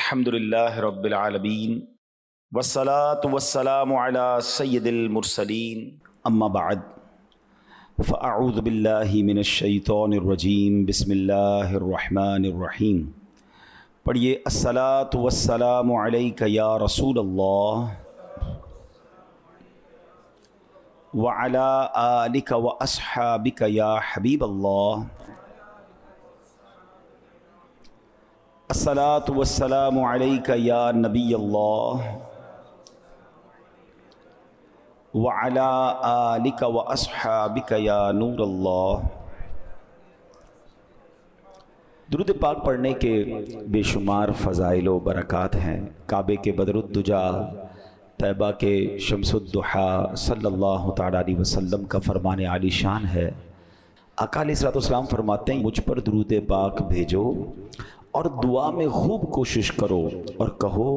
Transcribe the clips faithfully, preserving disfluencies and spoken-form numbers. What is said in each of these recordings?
الحمد للہ رب العالمین والصلاة والسلام علی سید المرسلین اما بعد فاعوذ باللہ من الشیطان الرجیم بسم اللہ الرحمن الرحیم۔ پڑھیے الصلاة والسلام علیک یا رسول اللہ وعلی آلک واصحابک یا حبیب اللہ۔ الصلاۃ والسلام علیک یا نبی اللہ وعلی آلک واصحابک یا نور اللہ۔ درود پاک پڑھنے کے بے شمار فضائل و برکات ہیں۔ کعبے کے بدر الدجا، طیبہ کے شمس الضحیٰ صلی اللہ تعالیٰ علیہ وسلم کا فرمان عالی شان ہے۔ آقا علیہ الصلوۃ والسلام فرماتے ہیں مجھ پر درود پاک بھیجو اور دعا میں خوب کوشش کرو اور کہو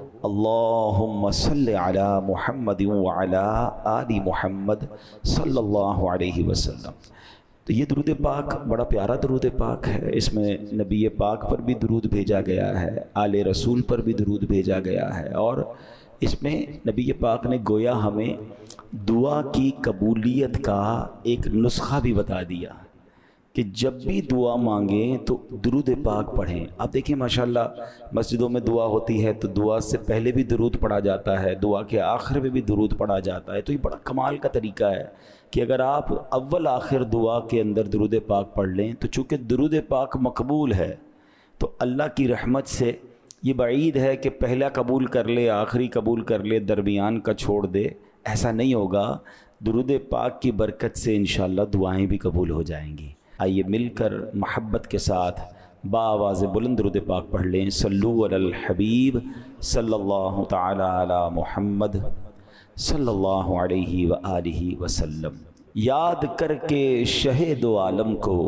اللہم صلی علی محمد وعلی آل محمد صلی اللہ علیہ وسلم۔ تو یہ درود پاک بڑا پیارا درود پاک ہے، اس میں نبی پاک پر بھی درود بھیجا گیا ہے، آل رسول پر بھی درود بھیجا گیا ہے، اور اس میں نبی پاک نے گویا ہمیں دعا کی قبولیت کا ایک نسخہ بھی بتا دیا کہ جب بھی دعا مانگیں تو درود پاک پڑھیں۔ آپ دیکھیں ماشاءاللہ مسجدوں میں دعا ہوتی ہے تو دعا سے پہلے بھی درود پڑھا جاتا ہے، دعا کے آخر میں بھی درود پڑھا جاتا ہے۔ تو یہ بڑا کمال کا طریقہ ہے کہ اگر آپ اول آخر دعا کے اندر درود پاک پڑھ لیں تو چونکہ درود پاک مقبول ہے تو اللہ کی رحمت سے یہ بعید ہے کہ پہلا قبول کر لے، آخری قبول کر لے، درمیان کا چھوڑ دے، ایسا نہیں ہوگا۔ درود پاک کی برکت سے انشاءاللہ دعائیں بھی قبول ہو جائیں گی۔ آئیے مل کر محبت کے ساتھ بآواز بلند درود پاک پڑھ لیں۔ صلو علی الحبیب صلی اللہ تعالی علی محمد صلی اللہ علیہ وآلہ وسلم۔ یاد کر کے شہ دو عالم کو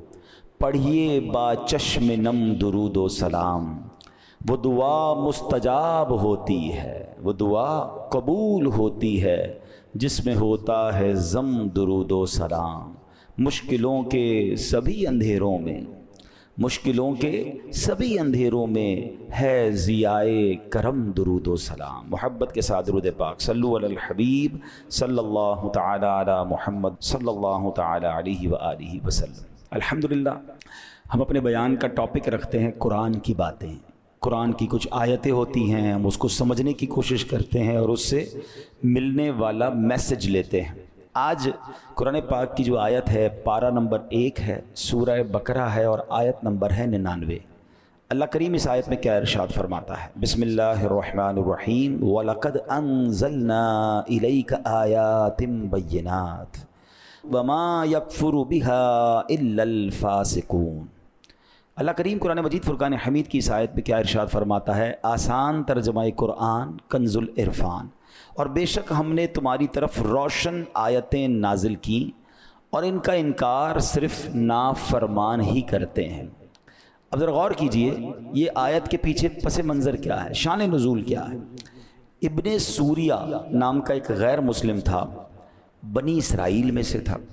پڑھیے با چشم نم درود و سلام۔ وہ دعا مستجاب ہوتی ہے، وہ دعا قبول ہوتی ہے جس میں ہوتا ہے ضم درود و سلام۔ مشکلوں کے سبھی اندھیروں میں مشکلوں کے سبھی اندھیروں میں ہے ضیائے کرم درود و سلام۔ محبت کے ساتھ درود پاک۔ صلو علی الحبیب صلی اللہ تعالی علی محمد صلی اللہ تعالی علیہ وآلہ وسلم۔ الحمدللہ ہم اپنے بیان کا ٹاپک رکھتے ہیں قرآن کی باتیں۔ قرآن کی کچھ آیتیں ہوتی ہیں، ہم اس کو سمجھنے کی کوشش کرتے ہیں اور اس سے ملنے والا میسج لیتے ہیں۔ آج قرآن پاک کی جو آیت ہے پارہ نمبر ایک ہے، سورہ بقرہ ہے اور آیت نمبر ہے ننانوے۔ اللہ کریم اس آیت میں کیا ارشاد فرماتا ہے؟ بسم اللہ الرحمن الرحیم۔ وَلَقَدْ أَنزَلْنَا إِلَيْكَ آيَاتٍ بَيِّنَاتٍ وَمَا يَكْفُرُ بِهَا إِلَّا الْفَاسِقُونَ۔ اللہ کریم قرآن مجید فرقان حمید کی اس آیت میں کیا ارشاد فرماتا ہے؟ آسان ترجمہ قرآن کنز العرفان۔ اور بے شک ہم نے تمہاری طرف روشن آیتیں نازل کیں اور ان کا انکار صرف نافرمان ہی کرتے ہیں۔ اب ذرا غور کیجئے یہ آیت کے پیچھے پس منظر کیا ہے، شان نزول کیا ہے۔ ابن سوریہ نام کا ایک غیر مسلم تھا، بنی اسرائیل میں سے تھا۔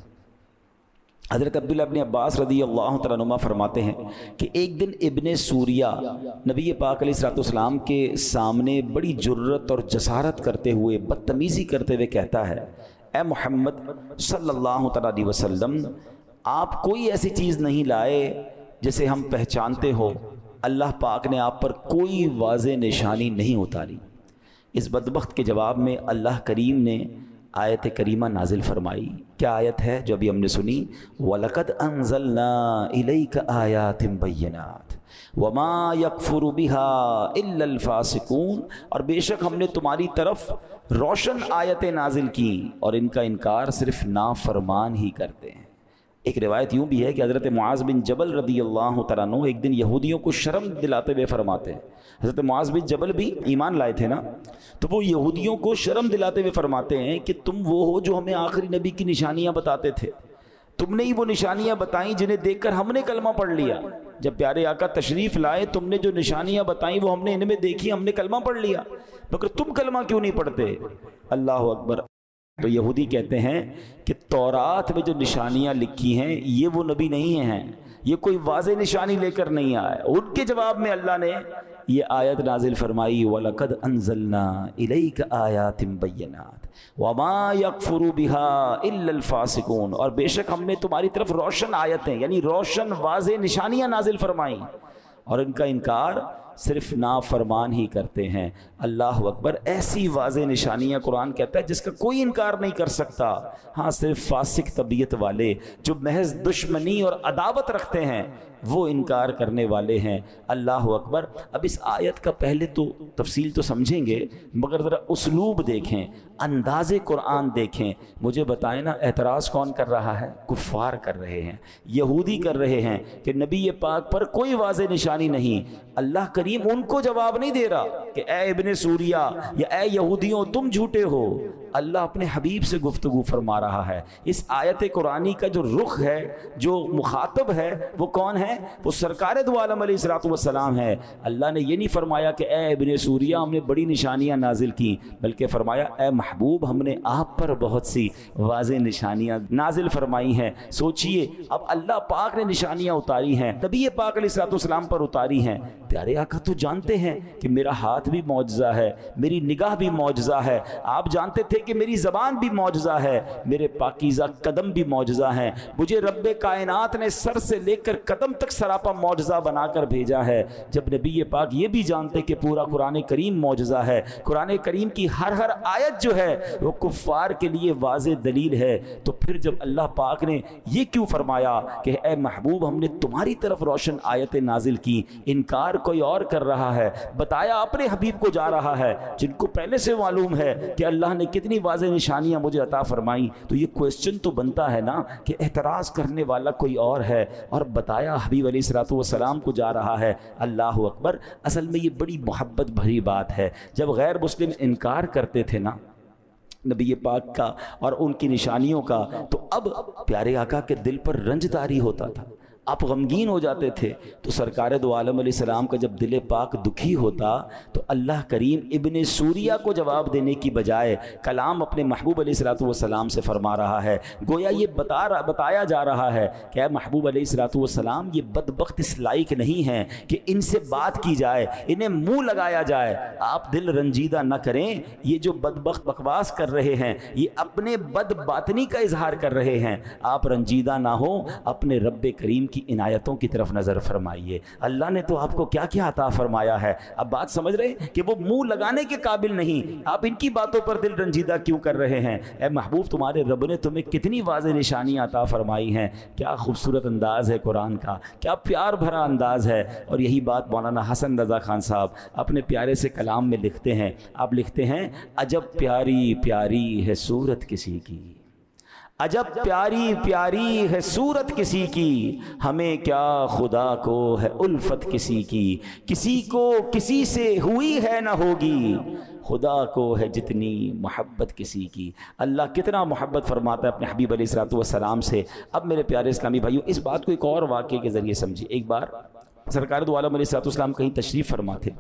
حضرت عبداللہ ابن عباس رضی اللہ تعالیٰ عنہما فرماتے ہیں کہ ایک دن ابن سوریہ نبی پاک علیہ الصلوۃ والسلام کے سامنے بڑی جرت اور جسارت کرتے ہوئے، بدتمیزی کرتے ہوئے کہتا ہے اے محمد صلی اللہ تعالیٰ علیہ وسلم، آپ کوئی ایسی چیز نہیں لائے جسے ہم پہچانتے ہو، اللہ پاک نے آپ پر کوئی واضح نشانی نہیں اتاری۔ اس بدبخت کے جواب میں اللہ کریم نے آیت کریمہ نازل فرمائی۔ کیا آیت ہے جو ابھی ہم نے سنی؟ وَلَقَدْ أَنزَلْنَا إِلَيْكَ آيَاتٍ بَيِّنَاتٍ وَمَا يَكْفُرُ بِهَا إِلَّا الْفَاسِقُونَ۔ اور بے شک ہم نے تمہاری طرف روشن آیتیں نازل کی اور ان کا انکار صرف نافرمان ہی کرتے ہیں۔ ایک روایت یوں بھی ہے کہ حضرت معاذ بن جبل رضی اللہ تعالیٰ عنہ ایک دن یہودیوں کو شرم دلاتے ہوئے فرماتے ہیں، حضرت معاذ بن جبل بھی ایمان لائے تھے نا، تو وہ یہودیوں کو شرم دلاتے ہوئے فرماتے ہیں کہ تم وہ ہو جو ہمیں آخری نبی کی نشانیاں بتاتے تھے، تم نے ہی وہ نشانیاں بتائیں جنہیں دیکھ کر ہم نے کلمہ پڑھ لیا۔ جب پیارے آقا تشریف لائے تم نے جو نشانیاں بتائیں وہ ہم نے ان میں دیکھی، ہم نے کلمہ پڑھ لیا، مگر تم کلمہ کیوں نہیں پڑھتے؟ اللہ اکبر۔ تو یہودی کہتے ہیں کہ تورات میں جو نشانیاں لکھی ہیں یہ وہ نبی نہیں ہیں، یہ کوئی واضح نشانی لے کر نہیں آیا۔ ان کے جواب میں اللہ نے یہ آیت نازل فرمائی وَلَقَدْ أَنزَلْنَا إِلَيْكَ آيَاتٍ بَيِّنَاتٍ وَمَا يَكْفُرُ بِهَا إِلَّا الْفَاسِقُونَ، اور بے شک ہم نے تمہاری طرف روشن آیتیں یعنی روشن واضح نشانیاں نازل فرمائیں، اور ان کا انکار صرف نافرمان ہی کرتے ہیں۔ اللہ اکبر، ایسی واضح نشانیاں قرآن کہتا ہے جس کا کوئی انکار نہیں کر سکتا، ہاں صرف فاسق طبیعت والے جو محض دشمنی اور عداوت رکھتے ہیں وہ انکار کرنے والے ہیں۔ اللہ اکبر۔ اب اس آیت کا پہلے تو تفصیل تو سمجھیں گے، مگر ذرا اسلوب دیکھیں، انداز قرآن دیکھیں۔ مجھے بتائیں نا، اعتراض کون کر رہا ہے؟ کفار کر رہے ہیں، یہودی کر رہے ہیں کہ نبی پاک پر کوئی واضح نشانی نہیں۔ اللہ کریم ان کو جواب نہیں دے رہا کہ اے ابن سوریہ یا اے یہودیوں تم جھوٹے ہو، اللہ اپنے حبیب سے گفتگو فرما رہا ہے۔ اس آیت قرآنی کا جو رخ ہے، جو مخاطب ہے، وہ کون ہے؟ وہ سرکار دو عالم علیہ الصلوۃ والسلام ہے۔ اللہ نے یہ نہیں فرمایا کہ اے ابن سوریہ ہم نے بڑی نشانیاں نازل کی، بلکہ فرمایا اے محبوب ہم نے آپ پر بہت سی واضح نشانیاں نازل فرمائی ہیں۔ سوچئے، اب اللہ پاک نے نشانیاں اتاری ہیں، نبی پاک علیہ الصلوۃ والسلام پر اتاری ہیں۔ پیارے آقا تو جانتے ہیں کہ میرا ہاتھ بھی معجزہ ہے، میری نگاہ بھی معجزہ ہے، آپ جانتے تھے کہ میری زبان بھی معجزہ ہے، میرے پاکیزہ قدم بھی معجزہ ہیں، مجھے رب کائنات نے سر سے لے کر قدم تک سراپا معجزہ بنا کر بھیجا ہے۔ جب نبی پاک یہ بھی جانتے کہ پورا قرآن کریم معجزہ ہے، قرآن کریم کی ہر ہر آیت جو ہے وہ کفار کے لیے واضح دلیل ہے، تو پھر جب اللہ پاک نے یہ کیوں فرمایا کہ اے محبوب ہم نے تمہاری طرف روشن آیتیں نازل کی، انکار کوئی اور کر رہا ہے، بتایا اپنے حبیب کو جا رہا ہے جن کو پہلے سے معلوم ہے کہ اللہ نے کتنی واضح نشانیاں مجھے عطا فرمائیں، تو یہ کوئسچن تو بنتا ہے نا کہ اعتراض کرنے والا کوئی اور ہے اور بتایا حبیب علیہ الصلوۃ والسلام کو جا رہا ہے۔ اللہ اکبر۔ اصل میں یہ بڑی محبت بھری بات ہے۔ جب غیر مسلم انکار کرتے تھے نا نبی پاک کا اور ان کی نشانیوں کا، تو اب پیارے آقا کے دل پر رنج طاری ہوتا تھا، آپ غمگین ہو جاتے تھے۔ تو سرکار دو عالم علیہ السلام کا جب دل پاک دکھی ہوتا تو اللہ کریم ابن سوریہ کو جواب دینے کی بجائے کلام اپنے محبوب علیہ الصلوۃ والسلام سے فرما رہا ہے۔ گویا یہ بتا رہا بتایا جا رہا ہے کہ اے محبوب علیہ الصلوۃ والسلام یہ بدبخت اس لائق نہیں ہیں کہ ان سے بات کی جائے، انہیں منہ لگایا جائے، آپ دل رنجیدہ نہ کریں۔ یہ جو بدبخت بکواس کر رہے ہیں یہ اپنے بد باطنی کا اظہار کر رہے ہیں، آپ رنجیدہ نہ ہو، اپنے رب کریم کی عنایتوں کی طرف نظر فرمائیے۔ اللہ نے تو آپ کو کیا کیا عطا فرمایا ہے۔ اب بات سمجھ رہے ہیں کہ وہ منہ لگانے کے قابل نہیں، آپ ان کی باتوں پر دل رنجیدہ کیوں کر رہے ہیں؟ اے محبوب تمہارے رب نے تمہیں کتنی واضح نشانیاں عطا فرمائی ہیں۔ کیا خوبصورت انداز ہے قرآن کا، کیا پیار بھرا انداز ہے۔ اور یہی بات مولانا حسن رضا خان صاحب اپنے پیارے سے کلام میں لکھتے ہیں۔ آپ لکھتے ہیں عجب پیاری پیاری ہے صورت کسی کی، عجب پیاری پیاری ہے صورت کسی کی، ہمیں کیا خدا کو ہے الفت کسی کی، کسی کو کسی سے ہوئی ہے نہ ہوگی، خدا کو ہے جتنی محبت کسی کی۔ اللہ کتنا محبت فرماتا ہے اپنے حبیب علیہ الصلوۃ والسلام سے۔ اب میرے پیارے اسلامی بھائیوں اس بات کو ایک اور واقعے کے ذریعے سمجھیے۔ ایک بار سرکار دو عالم علیہ الصلوۃ والسلام کہیں تشریف فرما تھے،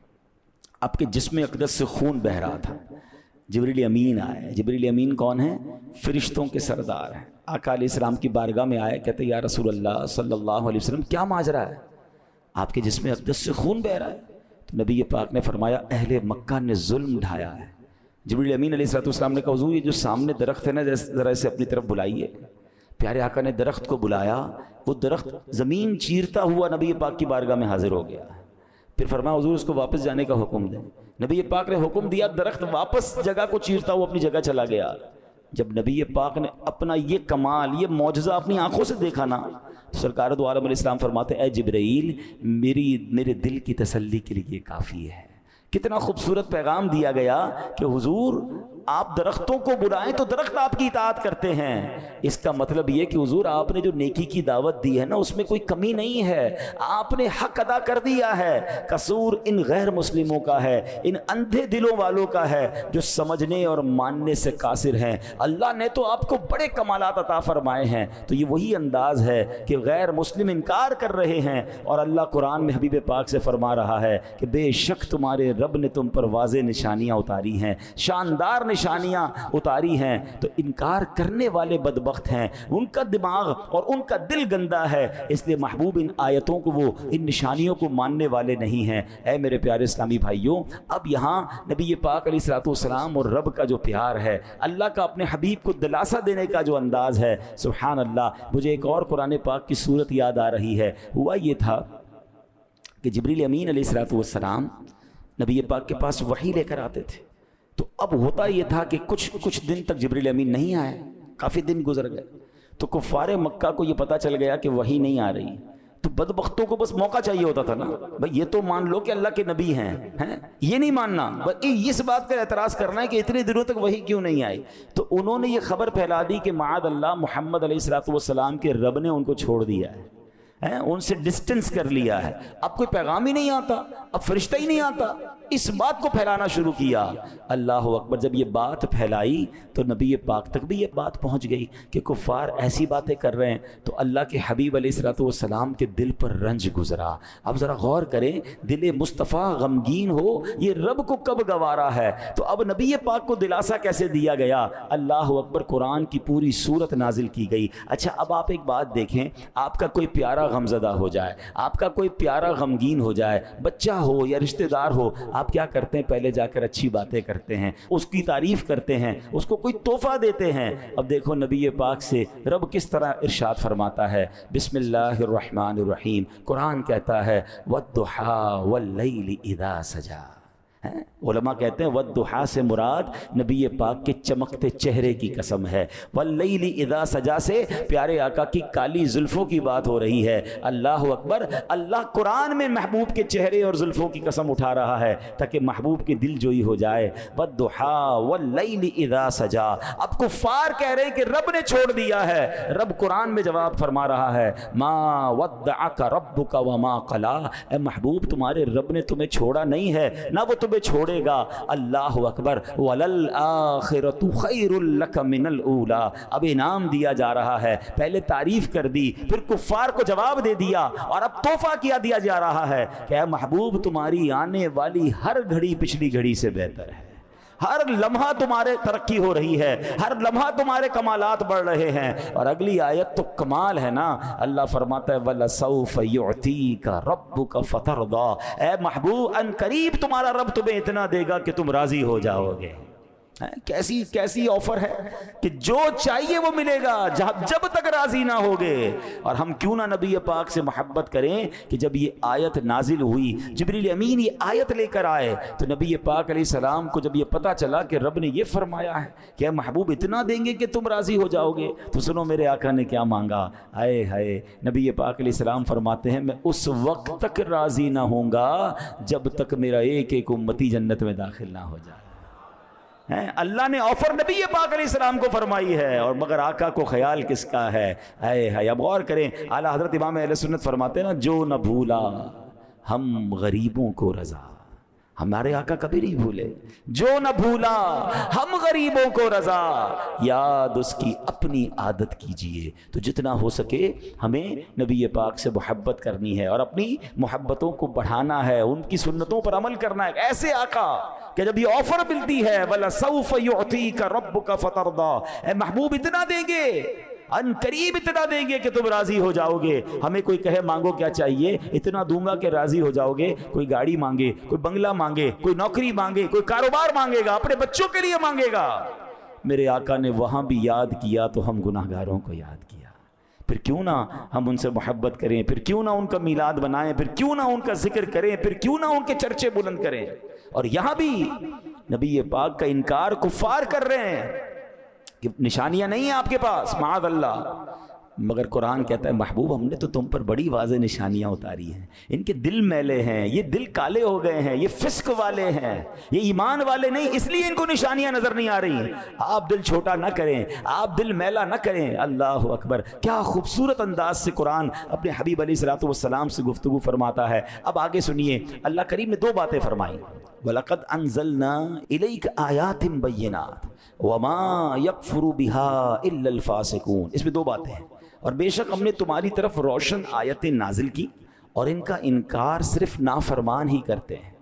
آپ کے جسم اقدس سے خون بہہ رہا تھا، جبریل امین آئے۔ جبریل امین کون ہیں؟ فرشتوں کے سردار ہیں۔ آقا علیہ السلام کی بارگاہ میں آئے، کہتے یا رسول اللہ صلی اللہ علیہ وسلم کیا ماجرا ہے، آپ کے جسم اقدس سے خون بہہ رہا ہے؟ تو نبی پاک نے فرمایا اہل مکہ نے ظلم ڈھایا ہے۔ جبریل امین علیہ السلام نے کہا حضور یہ جو سامنے درخت ہے نا ذرا اسے اپنی طرف بلائیے۔ پیارے آقا نے درخت کو بلایا، وہ درخت زمین چیرتا ہوا نبی پاک کی بارگاہ میں حاضر ہو گیا۔ پھر فرمایا حضور اس کو واپس جانے کا حکم دیں۔ نبی پاک نے حکم دیا، درخت واپس جگہ کو چیرتا ہوا اپنی جگہ چلا گیا۔ جب نبی پاک نے اپنا یہ کمال، یہ معجزہ اپنی آنکھوں سے دیکھا نا، تو سرکار دو عالم علیہ السلام فرماتے اے جبرائیل میری میرے دل کی تسلی کے لیے کافی ہے۔ کتنا خوبصورت پیغام دیا گیا کہ حضور آپ درختوں کو بلائیں تو درخت آپ کی اطاعت کرتے ہیں۔ اس کا مطلب یہ کہ حضور آپ نے جو نیکی کی دعوت دی ہے نا اس میں کوئی کمی نہیں ہے، آپ نے حق ادا کر دیا ہے۔ قصور ان غیر مسلموں کا ہے، ان اندھے دلوں والوں کا ہے جو سمجھنے اور ماننے سے قاصر ہیں۔ اللہ نے تو آپ کو بڑے کمالات عطا فرمائے ہیں۔ تو یہ وہی انداز ہے کہ غیر مسلم انکار کر رہے ہیں اور اللہ قرآن میں حبیب پاک سے فرما رہا ہے کہ بے شک تمہارے रब ने तुम पर वाज़े निशानियाँ उतारी हैं, शानदार निशानियाँ उतारी हैं, तो इनकार करने वाले बदबख्त हैं, उनका दिमाग और उनका दिल गंदा है, इसलिए महबूब इन आयतों को, वो इन निशानियों को मानने वाले नहीं हैं। ऐ मेरे प्यारे इस्लामी भाइयों, अब यहाँ नबी पाक अलैहिस्सलाम और रब का जो प्यार है, अल्लाह का अपने हबीब को दिलासा देने का जो अंदाज़ है, सुभान अल्लाह। मुझे एक और कुरान पाक की सूरत याद आ रही है। हुआ ये था कि जिब्रील अमीन अलैहिस्सलाम नबी पाक के पास वही लेकर आते थे। तो अब होता ये था कि कुछ कुछ दिन तक जिब्रील अमीन नहीं आए, काफ़ी दिन गुजर गए, तो कुफ़ारे मक्का को ये पता चल गया कि वही नहीं आ रही। तो बदबख्तों को बस मौका चाहिए होता था ना, भाई ये तो मान लो कि अल्लाह के नबी हैं, हैं? ये नहीं मानना, बस इस बात का एतराज़ करना है कि इतने दिनों तक वही क्यों नहीं आई। तो उन्होंने ये खबर फैला दी कि माद अल्लाह मोहम्मद अलैहिस्सलाम के रब ने उनको छोड़ दिया है, हैं? उनसे डिस्टेंस कर लिया है, अब कोई पैगाम ही नहीं आता, अब फरिश्ता ही नहीं आता। इस बात को फैलाना शुरू किया। अल्लाह अकबर। जब ये बात फैलाई तो नबी पाक तक भी ये बात पहुंच गई कि कुफ़ार ऐसी बातें कर रहे हैं, तो अल्लाह के हबीब अलैहिस्सलाम के दिल पर रंज गुजरा। अब ज़रा गौर करें, दिल मुस्तफ़ा गमगीन हो, ये रब को कब गवारा है। तो अब नबी पाक को दिलासा कैसे दिया गया। अल्लाह अकबर। कुरान की पूरी सूरत नाजिल की गई। अच्छा, अब आप एक बात देखें, आपका कोई प्यारा गमज़दा हो जाए, आपका कोई प्यारा गमगीन हो जाए, बच्चा हो या रिश्तेदार हो, आप क्या करते हैं, पहले जाकर अच्छी बातें करते हैं, उसकी तारीफ़ करते हैं, उसको कोई तोहफा देते हैं। अब देखो नबी पाक से रब किस तरह इरशाद फरमाता है। बिस्मिल्लाहिर्रहमानिर्रहीम। कुरान कहता है वद्दुहा वल्लैलि इज़ा सजा। हैं? उलमा कहते हैं वद्दुहा से मुराद नबी पाक के चमकते चेहरे की कसम है। वल्लैलि इज़ा सजा से प्यारे आका की काली जुल्फ़ों की बात हो रही है। अल्लाह अकबर। अल्लाह कुरान में महबूब के चेहरे और जुल्फ़ों की कसम उठा रहा है ताकि महबूब की दिल जोई हो जाए। वद्दुहा वल्लैलि इज़ा सजा। अब कुफ़ार कह रहे हैं कि रब ने छोड़ दिया है। रब कुरान में जवाब फरमा रहा है, मा वद्दअका रब्बुका व मा क़ला। ए महबूब, तुम्हारे रब ने तुम्हें छोड़ा नहीं है, ना वो छोड़ेगा। अल्लाह अकबर। वलल आखिरतु खैरुल लक मिनल ऊला। अब इनाम दिया जा रहा है। पहले तारीफ कर दी, फिर कुफ्फार को जवाब दे दिया, और अब तोहफा किया दिया जा रहा है कि महबूब, तुम्हारी आने वाली हर घड़ी पिछली घड़ी से बेहतर है। हर लम्हा तुम्हारे तरक्की हो रही है, हर लम्हा तुम्हारे कमालात बढ़ रहे हैं। और अगली आयत तो कमाल है ना। अल्लाह फरमाता है वलसौफ युअतीका रब्बुका फतरदा। ए महबूब, अन करीब तुम्हारा रब तुम्हें इतना देगा कि तुम राजी हो जाओगे। कैसी कैसी ऑफर है कि जो चाहिए वो मिलेगा जब जब तक राजी ना होगे। और हम क्यों ना नबी पाक से मोहब्बत करें कि जब ये आयत नाजिल हुई, जिब्रील अमीन ये आयत लेकर आए, तो नबी पाक अलैहिस्सलाम को जब ये पता चला कि रब ने ये फरमाया है कि महबूब इतना देंगे कि तुम राजी हो जाओगे, तो सुनो मेरे आका ने क्या मांगा। आए हाय। नबी पाक अलैहिस्सलाम फरमाते हैं, मैं उस वक्त तक राजी ना होऊंगा जब तक मेरा एक एक उम्मती जन्नत में दाखिल ना हो जाए। हैं? अल्लाह ने ऑफर नबी पाक अलैहिस्सलाम को फरमाई है, और मगर आका को ख्याल किसका है। है, है। अब गौर करें, आला हज़रत इमाम अहले सुन्नत फरमाते हैं ना, जो न भूला हम गरीबों को रज़ा। हमारे आका कभी नहीं भूले। जो न भूला हम गरीबों को रज़ा, याद उसकी अपनी आदत कीजिए। तो जितना हो सके हमें नबी पाक से मोहब्बत करनी है और अपनी मोहब्बतों को बढ़ाना है, उनकी सुन्नतों पर अमल करना है। ऐसे आका कि जब ये ऑफर मिलती है, वला सौफ युअतीका रब्बुका फतरदा, ए महबूब इतना देंगे, अन करीब इतना देंगे कि तुम राजी हो जाओगे। हमें कोई कहे मांगो क्या चाहिए, इतना दूंगा कि राजी हो जाओगे। कोई गाड़ी मांगे, कोई बंगला मांगे, कोई नौकरी मांगे, कोई कारोबार मांगेगा, अपने बच्चों के लिए मांगेगा। मेरे आका ने वहां भी याद किया तो हम गुनाहगारों को याद किया। फिर क्यों ना हम उनसे मोहब्बत करें, फिर क्यों ना उनका मिलाद बनाएं, फिर क्यों ना उनका जिक्र करें, फिर क्यों ना उनके चर्चे बुलंद करें। और यहां भी नबी पाक का इनकार कुफ्फार कर रहे हैं कि निशानियां नहीं है आपके पास, माअज़ अल्लाह। मगर कुरान कहता है महबूब, हमने तो तुम पर बड़ी वाज़े निशानियां उतारी हैं। इनके दिल मैले हैं, ये दिल काले हो गए हैं, ये फिस्क वाले हैं, ये ईमान वाले नहीं, इसलिए इनको निशानियां नजर नहीं आ रही। आप दिल छोटा ना करें, आप दिल मैला ना करें। अल्लाह अकबर। क्या खूबसूरत अंदाज से कुरान अपने हबीब अलैहिस्सलातु वस्सलाम से गुफ्तगू फरमाता है। अब आगे सुनिए, अल्लाह करीम ने दो बातें फरमाई। वलक़द अंज़लना इलैका आयातिन बय्यिनात वमा यकफुरु बिहा इल्लल फासिकून। इसमें दो बातें हैं। और बेशक हमने तुम्हारी तरफ रोशन आयतें नाजिल की और इनका इनकार सिर्फ नाफरमान ही करते हैं। तो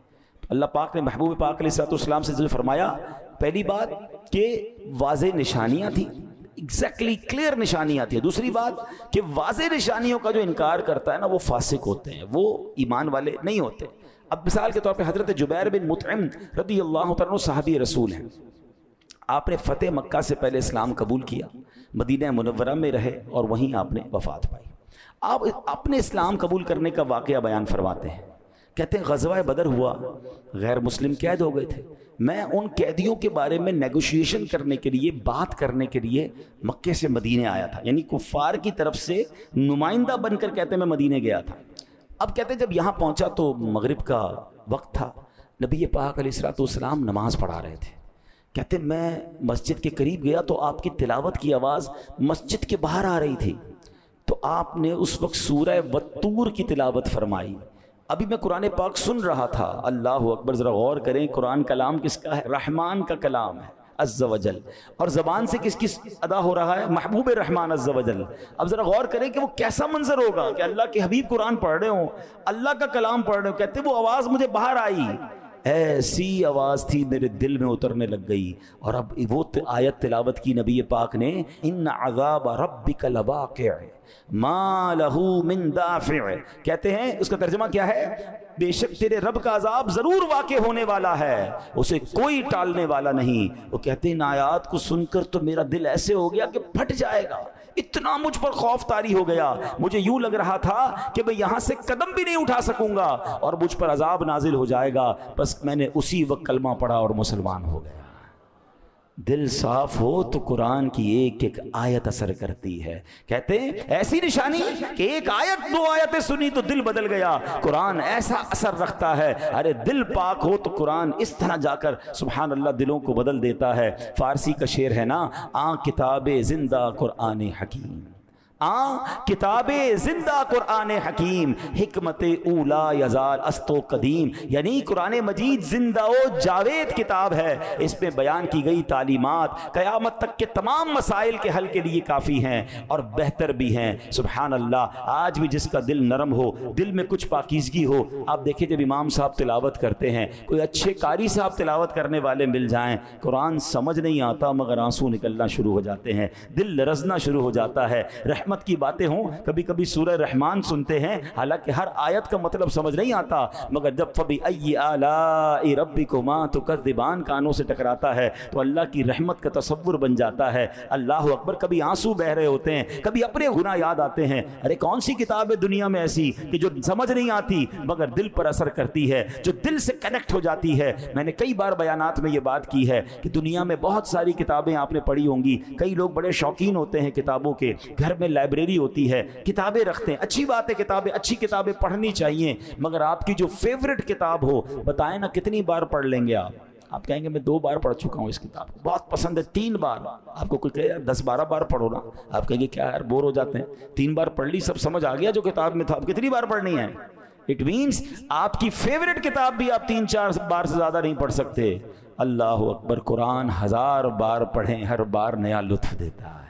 اللہ پاک نے محبوب پاک علیہ الصلوۃ والسلام سے جو فرمایا، پہلی بات کہ واضح نشانیاں تھیں، ایگزیکٹلی کلیئر نشانیاں تھیں. دوسری بات کہ واضح نشانیوں کا جو انکار کرتا ہے نا وہ فاسق ہوتے ہیں، وہ ایمان والے نہیں ہوتے. اب مثال کے طور پہ حضرت جبیر بن مطعم رضی اللہ تعالیٰ عنہ صحابی رسول ہیں. آپ نے فتح مکہ سے پہلے اسلام قبول کیا، مدینہ منورہ میں رہے اور وہیں آپ نے وفات پائی. آپ اپنے اسلام قبول کرنے کا واقعہ بیان فرماتے ہیں. کہتے ہیں غزوہ بدر ہوا، غیر مسلم قید ہو گئے تھے. میں ان قیدیوں کے بارے میں نیگوشیشن کرنے کے لیے، بات کرنے کے لیے مکے سے مدینے آیا تھا. یعنی کفار کی طرف سے نمائندہ بن کر کہتے ہیں میں مدینے گیا تھا. اب کہتے ہیں جب یہاں پہنچا تو مغرب کا وقت تھا، نبی پاک علیہ الصلوۃ والسلام نماز پڑھا رہے تھے. کہتے ہیں میں مسجد کے قریب گیا تو آپ کی تلاوت کی آواز مسجد کے باہر آ رہی تھی. تو آپ نے اس وقت سورہ والطور کی تلاوت فرمائی. ابھی میں قرآن پاک سن رہا تھا. اللہ اکبر، ذرا غور کریں، قرآن کلام کس کا ہے؟ رحمان کا کلام ہے عز و جل. اور زبان سے کس کس ادا ہو رہا ہے؟ محبوب رحمان عز و جل. اب ذرا غور کریں کہ وہ کیسا منظر ہوگا کہ اللہ کے حبیب قرآن پڑھ رہے ہوں، اللہ کا کلام پڑھ رہے ہوں. کہتے وہ آواز مجھے باہر آئی، ایسی آواز تھی میرے دل میں اترنے لگ گئی. اور اب وہ آیت تلاوت کی نبی پاک نے، ان عذاب ربک لواقع ما لہ من دافع. کہتے ہیں اس کا ترجمہ کیا ہے؟ بے شک تیرے رب کا عذاب ضرور واقع ہونے والا ہے، اسے کوئی ٹالنے والا نہیں. وہ کہتے ہیں ان آیات کو سن کر تو میرا دل ایسے ہو گیا کہ پھٹ جائے گا. اتنا مجھ پر خوف طاری ہو گیا، مجھے یوں لگ رہا تھا کہ میں یہاں سے قدم بھی نہیں اٹھا سکوں گا اور مجھ پر عذاب نازل ہو جائے گا. بس میں نے اسی وقت کلمہ پڑھا اور مسلمان ہو گیا. دل صاف ہو تو قرآن کی ایک ایک آیت اثر کرتی ہے. کہتے ہیں ایسی نشانی کہ ایک آیت دو آیتیں سنی تو دل بدل گیا. قرآن ایسا اثر رکھتا ہے. ارے دل پاک ہو تو قرآن اس طرح جا کر سبحان اللہ دلوں کو بدل دیتا ہے. فارسی کا شعر ہے نا، آ کتاب زندہ قرآن حکیم، آ کتاب زندہ قرآن حکیم، حکمت اولا یزال است و قدیم. یعنی قرآن مجید زندہ و جاوید کتاب ہے. اس میں بیان کی گئی تعلیمات قیامت تک کے تمام مسائل کے حل کے لیے کافی ہیں اور بہتر بھی ہیں. سبحان اللہ. آج بھی جس کا دل نرم ہو، دل میں کچھ پاکیزگی ہو، آپ دیکھیں جب امام صاحب تلاوت کرتے ہیں، کوئی اچھے قاری صاحب تلاوت کرنے والے مل جائیں، قرآن سمجھ نہیں آتا مگر آنسو نکلنا شروع ہو جاتے ہیں، دل لرزنا شروع ہو جاتا ہے. رحمت کی باتیں ہوں، کبھی کبھی سورہ رحمان سنتے ہیں، حالانکہ ہر آیت کا مطلب سمجھ نہیں آتا، مگر جب فَبِأَيِّ آلَاءِ رَبِّكُمَا تُكَذِّبَانِ کانوں سے ٹکراتا ہے تو اللہ کی رحمت کا تصور بن جاتا ہے. اللہ اکبر. کبھی آنسو بہ رہے ہوتے ہیں، کبھی اپنے گناہ یاد آتے ہیں. ارے کون سی کتاب ہے دنیا میں ایسی کہ جو سمجھ نہیں آتی مگر دل پر اثر کرتی ہے، جو دل سے کنیکٹ ہو جاتی ہے. میں نے کئی بار بیانات میں یہ بات کی ہے کہ دنیا میں بہت ساری کتابیں آپ نے پڑھی ہوں گی. کئی لوگ بڑے شوقین ہوتے ہیں کتابوں کے، گھر میں لائبریری ہوتی ہے، کتابیں رکھتے ہیں. اچھی بات ہے، کتابیں اچھی کتابیں پڑھنی چاہیے، مگر آپ کی جو فیوریٹ کتاب ہو بتائیں نا کتنی بار پڑھ لیں گے آپ؟ آپ کہیں گے میں دو بار پڑھ چکا ہوں اس کتاب کو، بہت پسند ہے. تین بار. آپ کو کوئی کہے یار دس بارہ بار پڑھو نا، آپ کہیں گے کیا یار بور ہو جاتے ہیں. تین بار پڑھ لی، سب سمجھ آ گیا جو کتاب میں تھا، اب کتنی بار پڑھنی ہے؟ اٹ مینس آپ کی فیوریٹ کتاب بھی آپ تین چار بار سے زیادہ نہیں پڑھ سکتے. اللہ اکبر. قرآن ہزار بار پڑھیں، ہر بار نیا لطف دیتا ہے.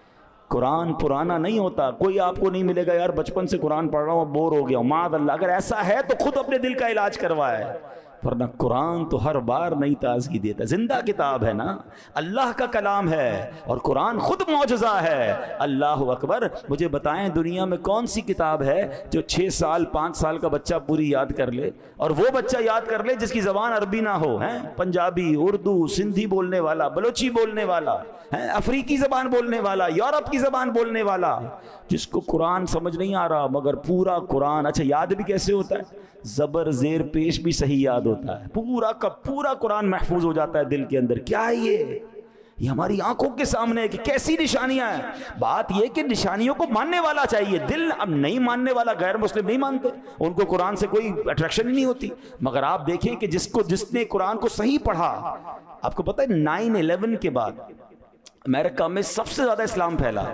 قرآن پرانا نہیں ہوتا. کوئی آپ کو نہیں ملے گا یار بچپن سے قرآن پڑھ رہا ہوں بور ہو گیا ہوں، معاذ اللہ. اگر ایسا ہے تو خود اپنے دل کا علاج کروائے، ورنہ قرآن تو ہر بار نئی تازگی دیتا ہے. زندہ کتاب ہے نا، اللہ کا کلام ہے اور قرآن خود معجزہ ہے. اللہ اکبر. مجھے بتائیں دنیا میں کون سی کتاب ہے جو چھ سال پانچ سال کا بچہ پوری یاد کر لے، اور وہ بچہ یاد کر لے جس کی زبان عربی نہ ہو، ہیں پنجابی، اردو، سندھی بولنے والا، بلوچی بولنے والا، ہیں افریقی زبان بولنے والا، یورپ کی زبان بولنے والا، جس کو قرآن سمجھ نہیں آ رہا مگر پورا قرآن. اچھا یاد بھی کیسے ہوتا ہے؟ زبر زیر پیش بھی صحیح یاد ہوتا ہے. پورا کا پورا قرآن محفوظ ہو جاتا ہے دل کے اندر. کیا ہے یہ؟ یہ ہماری آنکھوں کے سامنے ہے کہ کیسی نشانیاں ہیں. بات یہ کہ نشانیوں کو ماننے والا چاہیے. دل اب نہیں ماننے والا، غیر مسلم نہیں مانتے، ان کو قرآن سے کوئی اٹریکشن ہی نہیں ہوتی. مگر آپ دیکھیں کہ جس کو جس نے قرآن کو صحیح پڑھا، آپ کو پتہ ہے نائن الیون کے بعد امریکہ میں سب سے زیادہ اسلام پھیلا.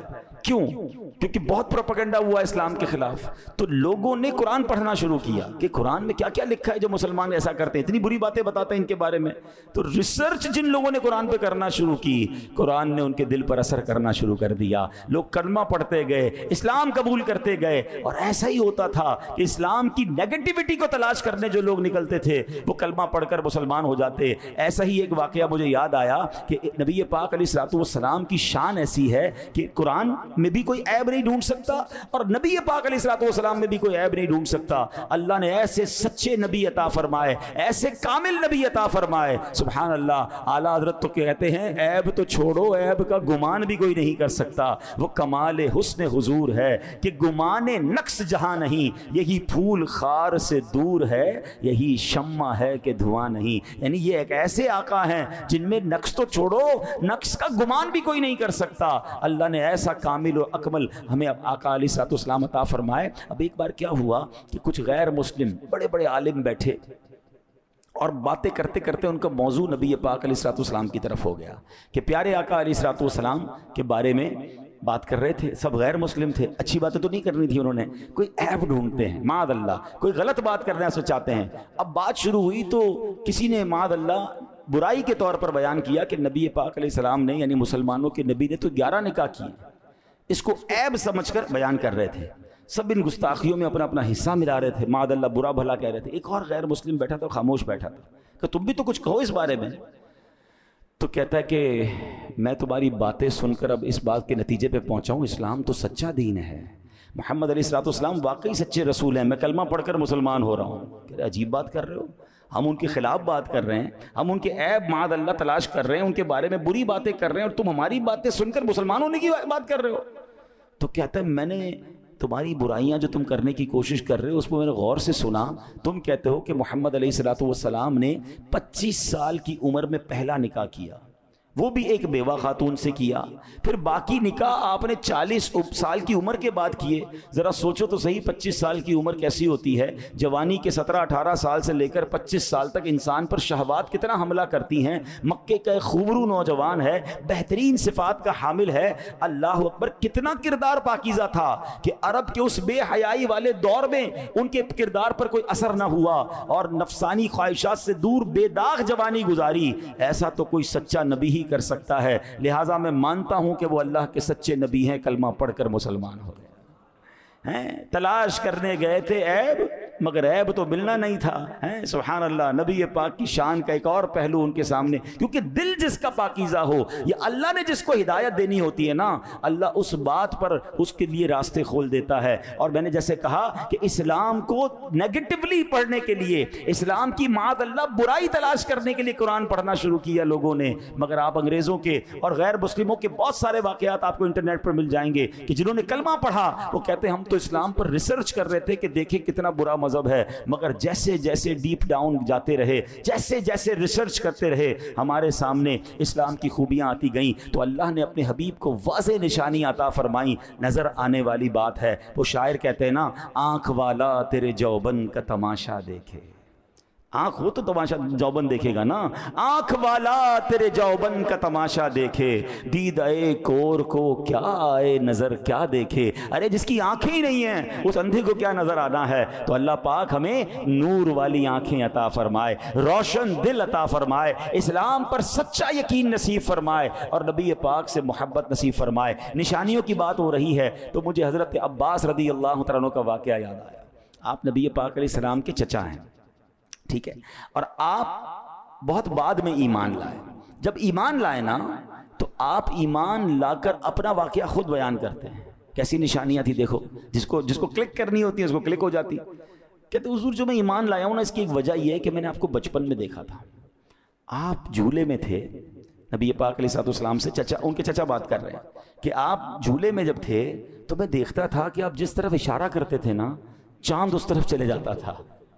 کیوں؟ کیونکہ بہت پروپیگنڈا ہوا اسلام کے خلاف، تو لوگوں نے قرآن پڑھنا شروع کیا کہ قرآن میں کیا کیا لکھا ہے جو مسلمان ایسا کرتے ہیں، اتنی بری باتیں بتاتے ہیں ان کے بارے میں۔ تو ریسرچ جن لوگوں نے قرآن پہ کرنا شروع کی، قرآن نے ان کے دل پر اثر کرنا شروع کر دیا، لوگ کلمہ پڑھتے گئے، اسلام قبول کرتے گئے، اور ایسا ہی ہوتا تھا کہ اسلام کی نیگیٹیوٹی کو تلاش کرنے جو لوگ نکلتے تھے وہ کلمہ پڑھ کر مسلمان ہو جاتے۔ ایسا ہی ایک واقعہ مجھے یاد آیا کہ نبی پاک علیہ الصلوۃ والسلام کی شان ایسی ہے کہ قرآن میں بھی کوئی عیب نہیں ڈھونڈ سکتا اور نبی پاک علیہ الصلوۃ والسلام میں بھی کوئی عیب نہیں ڈھونڈ سکتا۔ اللہ نے ایسے سچے نبی عطا فرمائے، ایسے کامل نبی عطا فرمائے، سبحان اللہ۔ اعلیٰ حضرت تو کہتے ہیں عیب تو چھوڑو، عیب کا گمان بھی کوئی نہیں کر سکتا۔ وہ کمال حسن حضور ہے کہ گمان نقص جہاں نہیں، یہی پھول خار سے دور ہے، یہی شمع ہے کہ دھواں نہیں۔ یعنی یہ ایک ایسے آقا ہیں جن میں نقص تو چھوڑو، نقص کا گمان بھی کوئی نہیں کر سکتا۔ اللہ نے ایسا کامل و اکمل ہمیں آقا علیہ الصلوۃ والسلام عطا فرمائے۔ اب ایک بار کیا ہوا کہ کچھ غیر مسلم بڑے بڑے عالم بیٹھے اور باتیں کرتے کرتے ان کا موضوع نبی پاک علیہ الصلوۃ والسلام کی طرف ہو گیا کہ پیارے آقا علیہ الصلوۃ والسلام کے بارے میں بات کر رہے تھے، سب غیر مسلم تھے، اچھی باتیں تو نہیں کرنی تھی، انہوں نے کوئی عیب ڈھونڈتے ہیں، معاذ اللہ کوئی غلط بات کرنا سے چاہتے ہیں۔ اب بات شروع ہوئی تو کسی نے معاذ اللہ برائی کے طور پر بیان کیا کہ نبی پاک علیہ السلام نے، یعنی مسلمانوں کے نبی نے تو گیارہ نکاح کیے، اس کو عیب سمجھ کر بیان کر رہے تھے۔ سب ان گستاخیوں میں اپنا اپنا حصہ ملا رہے تھے، معاذ اللہ برا بھلا کہہ رہے تھے۔ ایک اور غیر مسلم بیٹھا تھا، خاموش بیٹھا تھا کہ تم بھی تو کچھ کہو اس بارے میں۔ تو کہتا ہے کہ میں تمہاری باتیں سن کر اب اس بات کے نتیجے پہ پہنچا ہوں، اسلام تو سچا دین ہے، محمد علیہ الصلوۃ والسلام واقعی سچے رسول ہیں، میں کلمہ پڑھ کر مسلمان ہو رہا ہوں۔ کہہ رہے عجیب بات کر رہے ہو، ہم ان کے خلاف بات کر رہے ہیں، ہم ان کے عیب معاذ اللہ تلاش کر رہے ہیں، ان کے بارے میں بری باتیں کر رہے ہیں، اور تم ہماری باتیں سن کر مسلمان ہونے کی بات کر رہے ہو۔ تو کہتا ہے میں نے تمہاری برائیاں جو تم کرنے کی کوشش کر رہے ہو اس کو میں نے غور سے سنا، تم کہتے ہو کہ محمد علیہ الصلوۃ والسلام نے پچیس سال کی عمر میں پہلا نکاح کیا، وہ بھی ایک بیوہ خاتون سے کیا، پھر باقی نکاح آپ نے چالیس سال کی عمر کے بعد کیے۔ ذرا سوچو تو صحیح، پچیس سال کی عمر کیسی ہوتی ہے؟ جوانی کے سترہ اٹھارہ سال سے لے کر پچیس سال تک انسان پر شہوات کتنا حملہ کرتی ہیں۔ مکے کا ایک خوبرو نوجوان ہے، بہترین صفات کا حامل ہے، اللہ اکبر، کتنا کردار پاکیزہ تھا کہ عرب کے اس بے حیائی والے دور میں ان کے کردار پر کوئی اثر نہ ہوا اور نفسانی خواہشات سے دور بے داغ جوانی گزاری۔ ایسا تو کوئی سچا نبی ہی کر سکتا ہے، لہٰذا میں مانتا ہوں کہ وہ اللہ کے سچے نبی ہیں، کلمہ پڑھ کر مسلمان ہو گئے ہیں۔ تلاش کرنے گئے تھے عیب، مگر عیب تو ملنا نہیں تھا۔ ہیں سبحان اللہ، نبی پاک کی شان کا ایک اور پہلو ان کے سامنے، کیونکہ دل جس کا پاکیزہ ہو، یا اللہ نے جس کو ہدایت دینی ہوتی ہے نا، اللہ اس بات پر اس کے لیے راستے کھول دیتا ہے۔ اور میں نے جیسے کہا کہ اسلام کو نیگیٹیولی پڑھنے کے لیے، اسلام کی معاذ اللہ برائی تلاش کرنے کے لیے قرآن پڑھنا شروع کیا لوگوں نے، مگر آپ انگریزوں کے اور غیر مسلموں کے بہت سارے واقعات آپ کو انٹرنیٹ پر مل جائیں گے کہ جنہوں نے کلمہ پڑھا وہ کہتے ہیں ہم تو اسلام پر ریسرچ کر رہے تھے کہ دیکھیں کتنا برا مذہب ہے، مگر جیسے جیسے ڈیپ ڈاؤن جاتے رہے، جیسے جیسے ریسرچ کرتے رہے، ہمارے سامنے اسلام کی خوبیاں آتی گئیں، تو اللہ نے اپنے حبیب کو واضح نشانی عطا فرمائیں۔ نظر آنے والی بات ہے، وہ شاعر کہتے ہیں نا، آنکھ والا تیرے جوبن کا تماشا دیکھے، آنکھ ہو تو تماشا جوبن دیکھے گا نا، آنکھ والا تیرے جوبن کا تماشا دیکھے، دید اے کور کو کیا آئے نظر کیا دیکھے۔ ارے جس کی آنکھیں ہی نہیں ہیں اس اندھے کو کیا نظر آنا ہے؟ تو اللہ پاک ہمیں نور والی آنکھیں عطا فرمائے، روشن دل عطا فرمائے، اسلام پر سچا یقین نصیب فرمائے، اور نبی پاک سے محبت نصیب فرمائے۔ نشانیوں کی بات ہو رہی ہے تو مجھے حضرت عباس رضی اللہ تعالیٰ عنہ کا واقعہ یاد آیا۔ آپ نبی پاک علیہ السلام کے چچا ہیں، ٹھیک ہے، اور آپ بہت بعد میں ایمان لائے۔ جب ایمان لائے نا تو آپ ایمان لا کر اپنا واقعہ خود بیان کرتے ہیں، کیسی نشانیاں تھی دیکھو، جس کو جس کو کلک کرنی ہوتی ہے اس کو کلک ہو جاتی۔ کہتے حضور جو میں ایمان لایا ہوں نا، اس کی ایک وجہ یہ ہے کہ میں نے آپ کو بچپن میں دیکھا تھا، آپ جھولے میں تھے، نبی پاک علیہ الصلوۃ والسلام سے چچا، ان کے چچا بات کر رہے ہیں کہ آپ جھولے میں جب تھے تو میں دیکھتا تھا کہ آپ جس طرف اشارہ کرتے تھے نا چاند اس طرف چلے جاتا تھا۔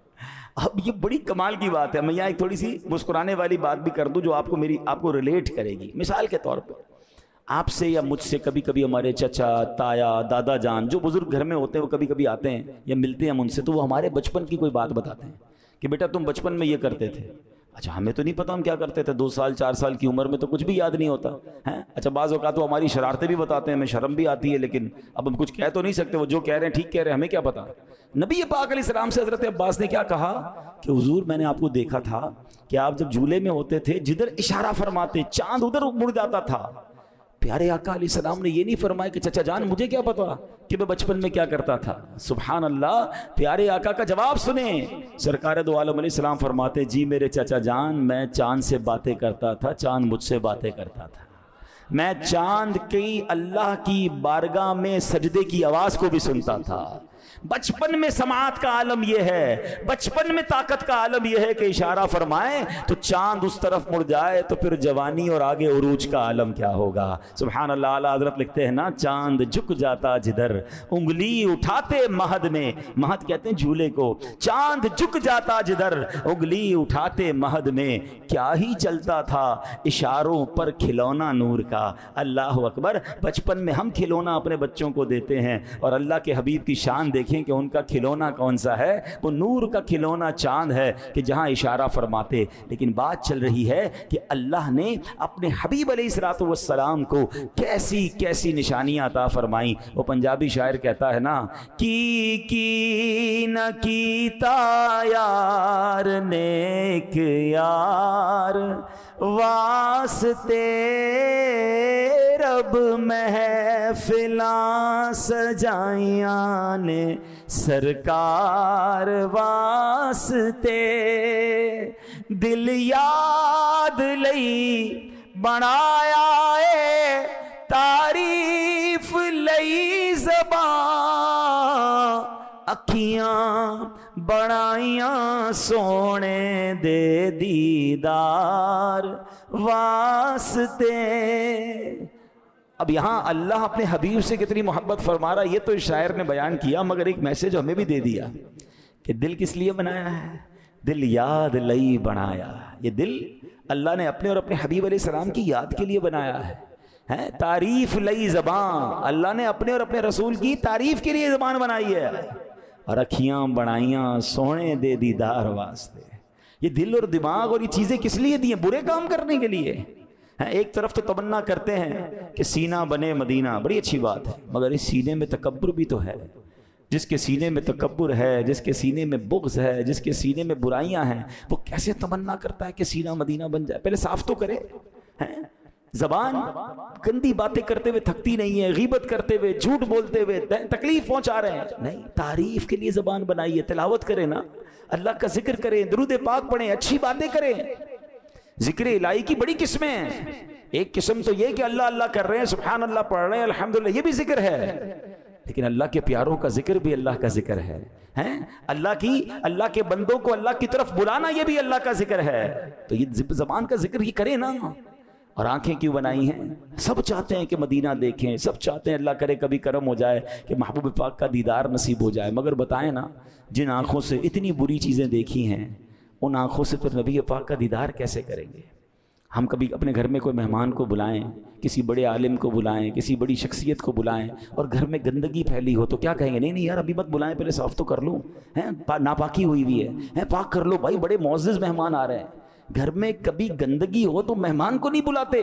اب یہ بڑی کمال کی بات ہے، میں یہاں ایک تھوڑی سی مسکرانے والی بات بھی کر دوں جو آپ کو میری آپ کو ریلیٹ کرے گی۔ مثال کے طور پر آپ سے یا مجھ سے کبھی کبھی ہمارے چچا، تایا، دادا جان جو بزرگ گھر میں ہوتے ہیں وہ کبھی کبھی آتے ہیں یا ملتے ہیں ہم ان سے، تو وہ ہمارے بچپن کی کوئی بات بتاتے ہیں کہ بیٹا تم بچپن میں یہ کرتے تھے۔ اچھا ہمیں تو نہیں پتا ہم کیا کرتے تھے، دو سال چار سال کی عمر میں تو کچھ بھی یاد نہیں ہوتا ہے. اچھا بعض اوقات وہ ہماری شرارتیں بھی بتاتے ہیں، ہمیں شرم بھی آتی ہے، لیکن اب ہم کچھ کہہ تو نہیں سکتے، وہ جو کہہ رہے ہیں ٹھیک کہہ رہے ہیں، ہمیں کیا پتا. نبی پاک علیہ السلام سے حضرت عباس نے کیا کہا کہ حضور میں نے آپ کو دیکھا تھا کہ آپ جب جھولے میں ہوتے تھے جدھر اشارہ فرماتے چاند ادھر مڑ جاتا تھا. پیارے آقا علیہ السلام نے یہ نہیں فرمایا کہ چچا جان مجھے کیا پتا کہ میں بچپن میں کیا کرتا تھا. سبحان اللہ، پیارے آقا کا جواب سنیں. سرکار دو عالم علیہ السلام فرماتے جی میرے چچا جان میں چاند سے باتیں کرتا تھا، چاند مجھ سے باتیں کرتا تھا. میں چاند کی اللہ کی بارگاہ میں سجدے کی آواز کو بھی سنتا تھا. بچپن میں سماعت کا عالم یہ ہے، بچپن میں طاقت کا عالم یہ ہے کہ اشارہ فرمائے تو چاند اس طرف مڑ جائے، تو پھر جوانی اور آگے عروج کا عالم کیا ہوگا. سبحان اللہ. اعلیٰ حضرت لکھتے ہیں نا، چاند جھک جاتا جدھر انگلی اٹھاتے مہد میں، مہد کہتے ہیں جھولے کو، چاند جھک جاتا جدھر انگلی اٹھاتے مہد میں، کیا ہی چلتا تھا اشاروں پر کھلونا نور کا. اللہ اکبر. بچپن میں ہم کھلونا اپنے بچوں کو دیتے ہیں، اور اللہ کے حبیب کی شان دیکھیں کہ ان کا کھلونا کون سا ہے، وہ نور کا کھلونا چاند ہے کہ جہاں اشارہ فرماتے. لیکن بات چل رہی ہے کہ اللہ نے اپنے حبیب علیہ الصلوۃ والسلام کو کیسی کیسی نشانیاں عطا فرمائیں. وہ پنجابی شاعر کہتا ہے نا، کی کی نہ کیتا یار نیک یار واسطے رب محفلاں سجائیاں نے سرکار واسطے. دل یاد لئی بنایا اے تعریف لئی زبان، اکھیاں بڑائیاں سونے دے دیدار واسطے. اب یہاں اللہ اپنے حبیب سے کتنی محبت فرما رہا ہے یہ تو اس شاعر نے بیان کیا، مگر ایک میسج ہمیں بھی دے دیا کہ دل کس لیے بنایا ہے. دل یاد لئی بنایا. یہ دل اللہ نے اپنے اور اپنے حبیب علیہ السلام کی یاد کے لیے بنایا ہے. تعریف لئی زبان، اللہ نے اپنے اور اپنے رسول کی تعریف کے لیے زبان بنائی ہے. اور اکھیاں بنائیاں سونے دے دیدار واسطے. یہ دل اور دماغ اور یہ چیزیں کس لیے دی ہیں؟ برے کام کرنے کے لیے. ایک طرف تو تمنا کرتے ہیں کہ سینہ بنے مدینہ، بڑی اچھی بات ہے، مگر اس سینے میں تکبر بھی تو ہے. جس کے سینے میں تکبر ہے، جس کے سینے میں بغض ہے، جس کے سینے میں برائیاں ہیں، وہ کیسے تمنا کرتا ہے کہ سینہ مدینہ بن جائے؟ پہلے صاف تو کرے. زبان گندی باتیں کرتے ہوئے تھکتی نہیں ہے، غیبت کرتے ہوئے، جھوٹ بولتے ہوئے تکلیف پہنچا رہے ہیں. نہیں، تعریف کے لیے زبان بنائی ہے. تلاوت کریں نا، اللہ کا ذکر کریں، درود پاک پڑھیں، اچھی باتیں کریں. ذکر الہی کی بڑی قسمیں ہیں. ایک قسم تو یہ کہ اللہ اللہ کر رہے ہیں، سبحان اللہ پڑھ رہے ہیں، الحمدللہ، یہ بھی ذکر ہے. لیکن اللہ کے پیاروں کا ذکر بھی اللہ کا ذکر ہے. اللہ کی اللہ کے بندوں کو اللہ کی طرف بلانا یہ بھی اللہ کا ذکر ہے. تو یہ زبان کا ذکر ہی کریں نا. اور آنکھیں کیوں بنائی ہیں؟ سب چاہتے ہیں کہ مدینہ دیکھیں، سب چاہتے ہیں اللہ کرے کبھی کرم ہو جائے کہ محبوب پاک کا دیدار نصیب ہو جائے. مگر بتائیں نا، جن آنکھوں سے اتنی بری چیزیں دیکھی ہیں، ان آنکھوں سے پھر نبی پاک کا دیدار کیسے کریں گے؟ ہم کبھی اپنے گھر میں کوئی مہمان کو بلائیں، کسی بڑے عالم کو بلائیں، کسی بڑی شخصیت کو بلائیں، اور گھر میں گندگی پھیلی ہو تو کیا کہیں گے؟ نہیں نہیں یار ابھی مت بلائیں، پہلے صاف تو کر لوں، ناپاکی ہوئی ہوئی ہے، پاک کر لو بھائی، بڑے معزز مہمان آ رہے ہیں. گھر میں کبھی گندگی ہو تو مہمان کو نہیں بلاتے.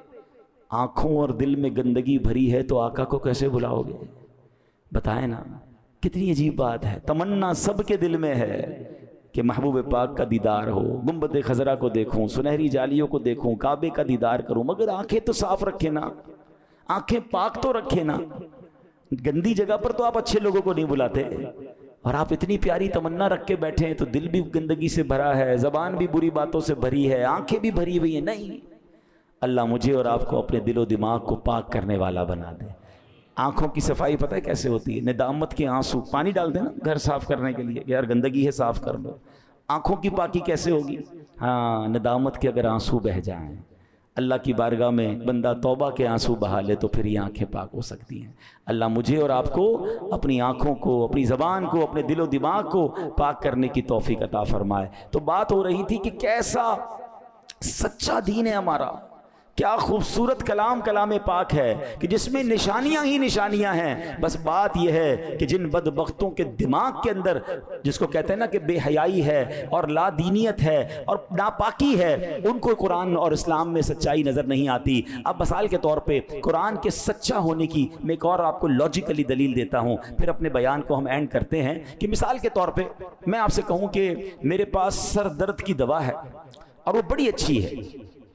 آنکھوں اور دل میں گندگی بھری ہے تو آقا کو کیسے بلاؤ گے؟ بتائیں نا. کتنی عجیب بات ہے. تمنا سب کے دل میں ہے کہ محبوب پاک کا دیدار ہو، گنبد خضرا کو دیکھوں، سنہری جالیوں کو دیکھوں، کعبے کا دیدار کروں. مگر آنکھیں تو صاف رکھے نا، آنکھیں پاک تو رکھے نا. گندی جگہ پر تو آپ اچھے لوگوں کو نہیں بلاتے، اور آپ اتنی پیاری تمنا رکھ کے بیٹھے ہیں تو دل بھی گندگی سے بھرا ہے، زبان بھی بری باتوں سے بھری ہے، آنکھیں بھی بھری ہوئی ہیں. نہیں، اللہ مجھے اور آپ کو اپنے دل و دماغ کو پاک کرنے والا بنا دے. آنکھوں کی صفائی پتہ ہے کیسے ہوتی ہے؟ ندامت کے آنسو، پانی ڈال دیں نا گھر صاف کرنے کے لیے، یار گندگی ہے صاف کر لو. آنکھوں کی پاکی کیسے ہوگی؟ ہاں، ندامت کے اگر آنسو بہ جائیں، اللہ کی بارگاہ میں بندہ توبہ کے آنسو بہا لے تو پھر یہ آنکھیں پاک ہو سکتی ہیں. اللہ مجھے اور آپ کو اپنی آنکھوں کو، اپنی زبان کو، اپنے دل و دماغ کو پاک کرنے کی توفیق عطا فرمائے. تو بات ہو رہی تھی کہ کیسا سچا دین ہے ہمارا، کیا خوبصورت کلام کلام پاک ہے کہ جس میں نشانیاں ہی نشانیاں ہیں. بس بات یہ ہے کہ جن بدبختوں کے دماغ کے اندر جس کو کہتے ہیں نا کہ بے حیائی ہے اور لا دینیت ہے اور ناپاکی ہے، ان کو قرآن اور اسلام میں سچائی نظر نہیں آتی. اب مثال کے طور پہ قرآن کے سچا ہونے کی میں ایک اور آپ کو لاجیکلی دلیل دیتا ہوں، پھر اپنے بیان کو ہم اینڈ کرتے ہیں. کہ مثال کے طور پہ میں آپ سے کہوں کہ میرے پاس سر درد کی دوا ہے اور وہ بڑی اچھی ہے.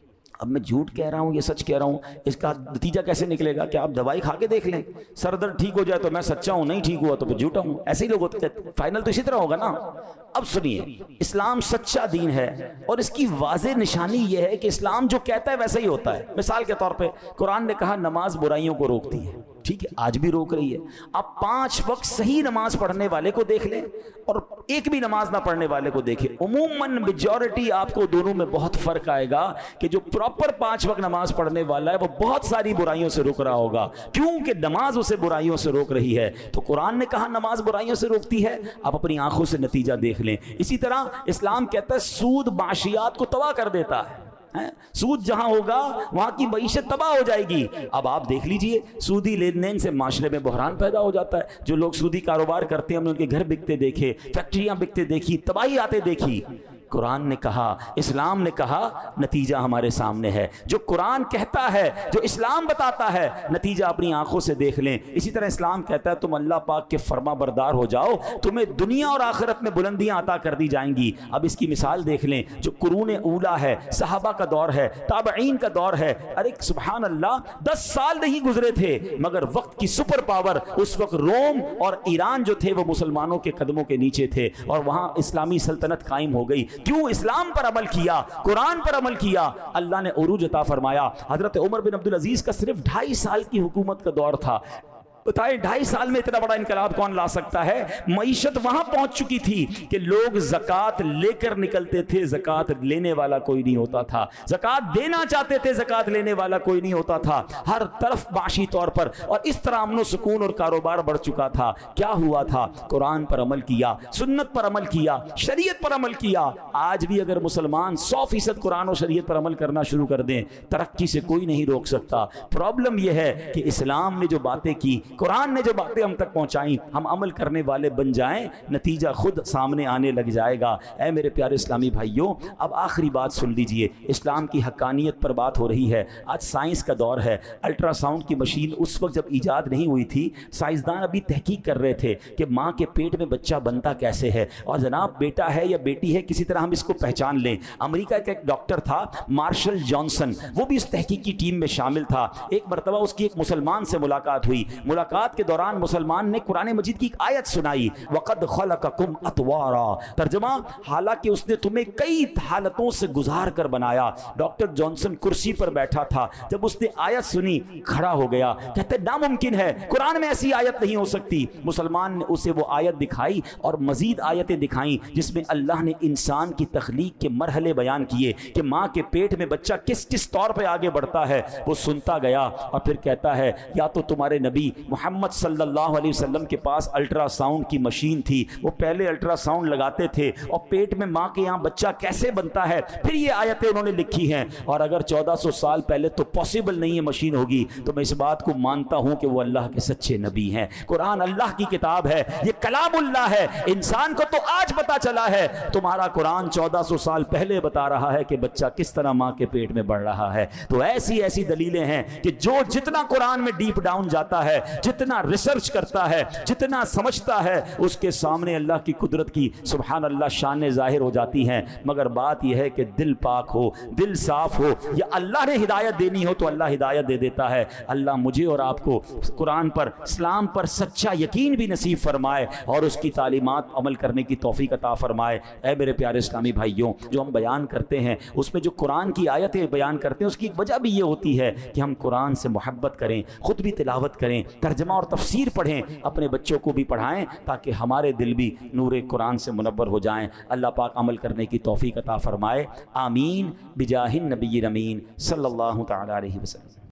اب میں جھوٹ کہہ رہا ہوں یہ سچ کہہ رہا ہوں، اس کا نتیجہ کیسے نکلے گا؟ کہ آپ دوائی کھا کے دیکھ لیں، سر درد ٹھیک ہو جائے تو میں سچا ہوں، نہیں ٹھیک ہوا تو میں جھوٹا ہوں. ایسے ہی لوگ ہوتے ہیں، فائنل تو اسی طرح ہوگا نا. اب سنیے، اسلام سچا دین ہے اور اس کی واضح نشانی یہ ہے کہ اسلام جو کہتا ہے ویسا ہی ہوتا ہے. مثال کے طور پہ قرآن نے کہا نماز برائیوں کو روکتی ہے، ٹھیک ہے، آج بھی روک رہی ہے. آپ پانچ وقت صحیح نماز پڑھنے والے کو دیکھ لیں اور ایک بھی نماز نہ پڑھنے والے کو دیکھیں، عموماً میجورٹی آپ کو دونوں میں بہت فرق آئے گا کہ جو پراپر پانچ وقت نماز پڑھنے والا ہے وہ بہت ساری برائیوں سے روک رہا ہوگا، کیونکہ نماز اسے برائیوں سے روک رہی ہے. تو قرآن نے کہا نماز برائیوں سے روکتی ہے، آپ اپنی آنکھوں سے نتیجہ دیکھ لیں. اسی طرح اسلام کہتا ہے سود معاشیات کو تباہ کر دیتا ہے. سود جہاں ہوگا وہاں کی معیشت تباہ ہو جائے گی. اب آپ دیکھ لیجئے سودی لین دین سے معاشرے میں بحران پیدا ہو جاتا ہے. جو لوگ سودی کاروبار کرتے ہیں ہم نے ان کے گھر بکتے دیکھے، فیکٹریاں بکتے دیکھی، تباہی آتے دیکھی. قرآن نے کہا، اسلام نے کہا، نتیجہ ہمارے سامنے ہے. جو قرآن کہتا ہے، جو اسلام بتاتا ہے، نتیجہ اپنی آنکھوں سے دیکھ لیں. اسی طرح اسلام کہتا ہے تم اللہ پاک کے فرما بردار ہو جاؤ، تمہیں دنیا اور آخرت میں بلندیاں عطا کر دی جائیں گی. اب اس کی مثال دیکھ لیں، جو قرون اولا ہے، صحابہ کا دور ہے، تابعین کا دور ہے. ارے سبحان اللہ، دس سال نہیں گزرے تھے مگر وقت کی سپر پاور اس وقت روم اور ایران جو تھے وہ مسلمانوں کے قدموں کے نیچے تھے اور وہاں اسلامی سلطنت قائم ہو گئی. کیوں؟ اسلام پر عمل کیا، قرآن پر عمل کیا، اللہ نے عروج عطا فرمایا. حضرت عمر بن عبدالعزیز کا صرف ڈھائی سال کی حکومت کا دور تھا. بتائیں ڈھائی سال میں اتنا بڑا انقلاب کون لا سکتا ہے؟ معیشت وہاں پہنچ چکی تھی کہ لوگ زکوٰۃ لے کر نکلتے تھے، زکوٰۃ لینے والا کوئی نہیں ہوتا تھا. زکوٰۃ دینا چاہتے تھے، زکوٰۃ لینے والا کوئی نہیں ہوتا تھا. ہر طرف معاشی طور پر اور اس طرح امن و سکون اور کاروبار بڑھ چکا تھا. کیا ہوا تھا؟ قرآن پر عمل کیا، سنت پر عمل کیا، شریعت پر عمل کیا. آج بھی اگر مسلمان سو فیصد قرآن اور شریعت پر عمل کرنا شروع کر دیں، ترقی سے کوئی نہیں روک سکتا. پرابلم یہ ہے کہ اسلام نے جو باتیں کی، قرآن نے جو باتیں ہم تک پہنچائیں، ہم عمل کرنے والے بن جائیں، نتیجہ خود سامنے آنے لگ جائے گا. اے میرے پیارے اسلامی بھائیوں، اب آخری بات سن لیجئے. اسلام کی حقانیت پر بات ہو رہی ہے. آج سائنس کا دور ہے. الٹرا ساؤنڈ کی مشین اس وقت جب ایجاد نہیں ہوئی تھی، سائنسدان ابھی تحقیق کر رہے تھے کہ ماں کے پیٹ میں بچہ بنتا کیسے ہے اور جناب بیٹا ہے یا بیٹی ہے کسی طرح ہم اس کو پہچان لیں. امریکہ کا ایک ڈاکٹر تھا مارشل جانسن، وہ بھی اس تحقیق کی ٹیم میں شامل تھا. ایک مرتبہ اس کی ایک مسلمان سے ملاقات ہوئی. ملاقات کے دوران مسلمان نے قرآن مجید کی ایک آیت سنائی، وَقَدْ خَلَقَكُمْ أَطْوَارًا. ترجمہ، حالانکہ اس نے تمہیں کئی حالتوں سے گزار کر بنایا. ڈاکٹر جانسن کرسی پر بیٹھا تھا، جب اس نے آیت سنی کھڑا ہو گیا، کہتے ناممکن ہے، قرآن میں ایسی آیت نہیں ہو سکتی. مسلمان نے اسے وہ آیت دکھائی اور مزید آیتیں دکھائیں جس میں اللہ نے انسان کی تخلیق کے مرحلے بیان کیے کہ ماں کے پیٹ میں بچہ کس کس طور پہ آگے بڑھتا ہے. وہ سنتا گیا اور پھر کہتا ہے یا تو تمہارے نبی محمد صلی اللہ علیہ وسلم کے پاس الٹرا ساؤنڈ کی مشین تھی، وہ پہلے الٹرا ساؤنڈ لگاتے تھے اور پیٹ میں ماں کے یہاں بچہ کیسے بنتا ہے پھر یہ آیتیں انہوں نے لکھی ہیں. اور اگر چودہ سو سال پہلے تو پاسبل نہیں ہے مشین ہوگی، تو میں اس بات کو مانتا ہوں کہ وہ اللہ کے سچے نبی ہیں. قرآن اللہ کی کتاب ہے، یہ کلام اللہ ہے. انسان کو تو آج پتا چلا ہے، تمہارا قرآن چودہ سو سال پہلے بتا رہا ہے کہ بچہ کس طرح ماں کے پیٹ میں بڑھ رہا ہے. تو ایسی ایسی دلیلیں ہیں کہ جو جتنا قرآن میں ڈیپ ڈاؤن جاتا ہے، جتنا ریسرچ کرتا ہے، جتنا سمجھتا ہے، اس کے سامنے اللہ کی قدرت کی سبحان اللہ شان ظاہر ہو جاتی ہیں. مگر بات یہ ہے کہ دل پاک ہو، دل صاف ہو، یا اللہ نے ہدایت دینی ہو تو اللہ ہدایت دے دیتا ہے. اللہ مجھے اور آپ کو قرآن پر، اسلام پر سچا یقین بھی نصیب فرمائے اور اس کی تعلیمات عمل کرنے کی توفیق عطا فرمائے. اے میرے پیارے اسلامی بھائیوں، جو ہم بیان کرتے ہیں اس میں جو قرآن کی آیتیں بیان کرتے ہیں اس کی ایک وجہ بھی یہ ہوتی ہے کہ ہم قرآن سے محبت کریں، خود بھی تلاوت کریں، ترجمہ اور تفسیر پڑھیں، اپنے بچوں کو بھی پڑھائیں تاکہ ہمارے دل بھی نور قرآن سے منور ہو جائیں. اللہ پاک عمل کرنے کی توفیق عطا فرمائے. آمین بجاہ النبی الامین صلی اللہ تعالی علیہ وسلم.